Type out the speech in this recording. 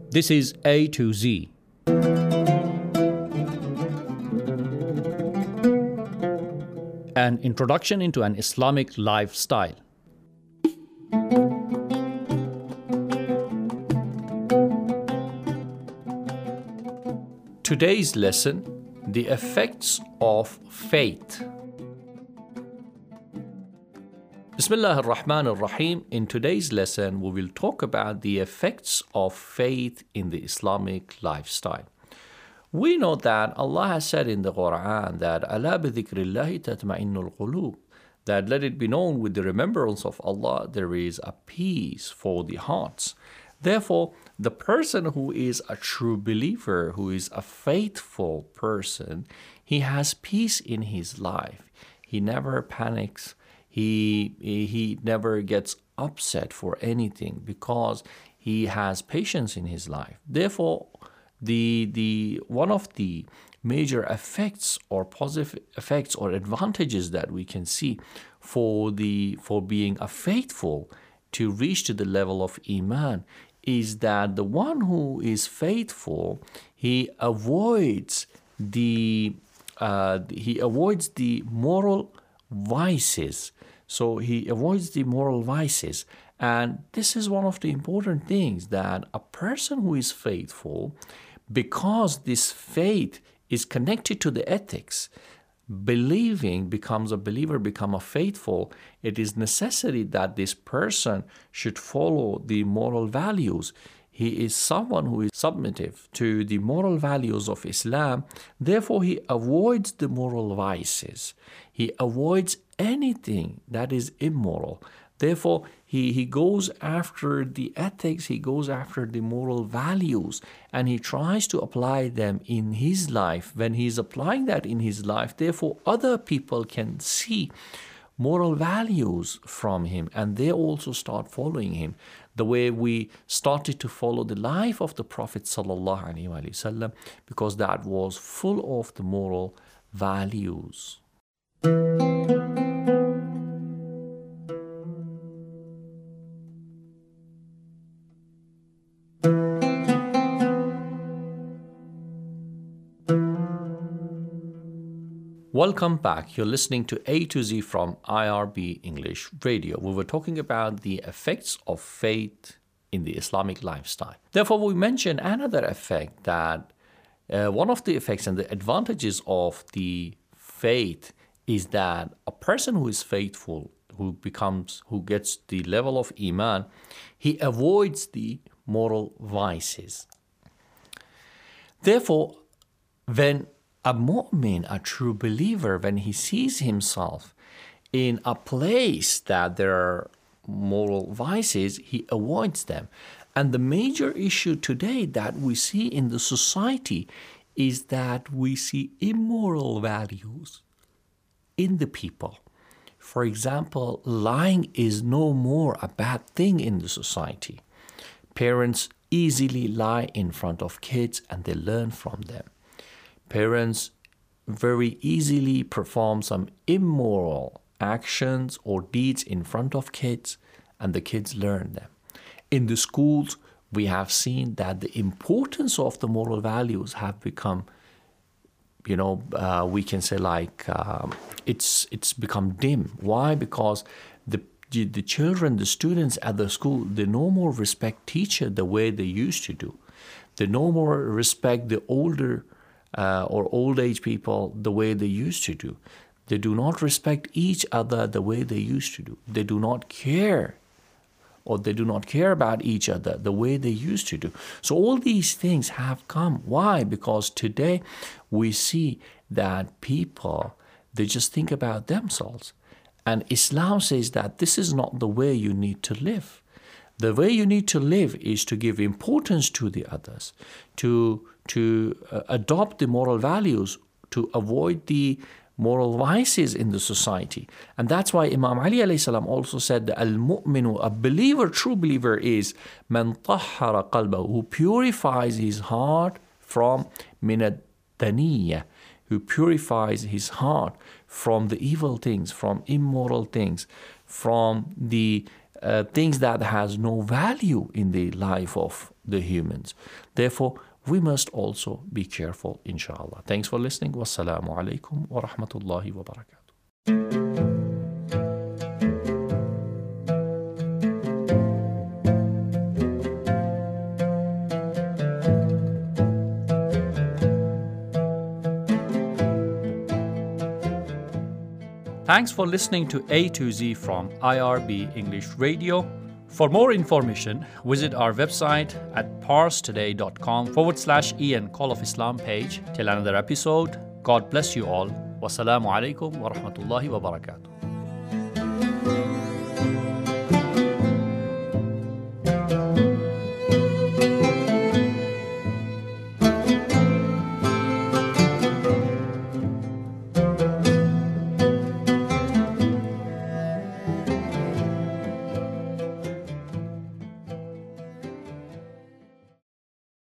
This is A to Z. An introduction into an Islamic lifestyle. Today's lesson, the effects of faith. Bismillah ar-Rahman ar-Rahim. In today's lesson, we will talk about the effects of faith in the Islamic lifestyle. We know that Allah has said in the Quran that أَلَا بِذِكْرِ اللَّهِ تَطْمَئِنُّ الْقُلُوبِ, that let it be known with the remembrance of Allah there is a peace for the hearts. Therefore, the person who is a true believer, who is a faithful person, he has peace in his life. He never panics. He never gets upset for anything because he has patience in his life. Therefore, the one of the major effects or positive effects or advantages that we can see for being a faithful to reach to the level of Iman is that the one who is faithful, he avoids the moral vices. So he avoids the moral vices. And this is one of the important things, that a person who is faithful, because this faith is connected to the ethics, becomes a faithful, it is necessary that this person should follow the moral values. He is someone who is submissive to the moral values of Islam. Therefore, he avoids the moral vices. He avoids anything that is immoral. Therefore, he goes after the ethics, he goes after the moral values, and he tries to apply them in his life. When he is applying that in his life, therefore, other people can see moral values from him, and they also start following him. The way we started to follow the life of the Prophet ﷺ, because that was full of the moral values. Welcome back. You're listening to A to Z from IRB English Radio. We were talking about the effects of faith in the Islamic lifestyle. Therefore, we mentioned another effect, that one of the effects and the advantages of the faith is that a person who is faithful, who gets the level of Iman, he avoids the moral vices. Therefore, when a mu'min, a true believer, when he sees himself in a place that there are moral vices, he avoids them. And the major issue today that we see in the society is that we see immoral values in the people. For example, lying is no more a bad thing in the society. Parents easily lie in front of kids and they learn from them. Parents very easily perform some immoral actions or deeds in front of kids, and the kids learn them. In the schools, we have seen that the importance of the moral values have become, we can say it's become dim. Why? Because the children, the students at the school, they no more respect teacher the way they used to do. They no more respect the older or old age people the way they used to do. They do not respect each other the way they used to do. They do not care, or they do not care about each other the way they used to do. So all these things have come. Why? Because today we see that people, they just think about themselves. And Islam says that this is not the way you need to live. The way you need to live is to give importance to the others, to adopt the moral values, to avoid the moral vices in the society. And that's why Imam Ali alayhi salam also said that al-mu'minu, a believer, true believer, is man tahhara qalbahu, who purifies his heart from min ad-daniyya, who purifies his heart from the evil things, from immoral things, from the things that has no value in the life of the humans. Therefore, we must also be careful, inshallah. Thanks for listening. Wassalamu alaikum wa rahmatullahi wa barakatuh. Thanks for listening to A to Z from IRB English Radio. For more information, visit our website at parstoday.com/EN Call of Islam page. Till another episode, God bless you all. Wassalamu alaikum wa rahmatullahi wa barakatuh.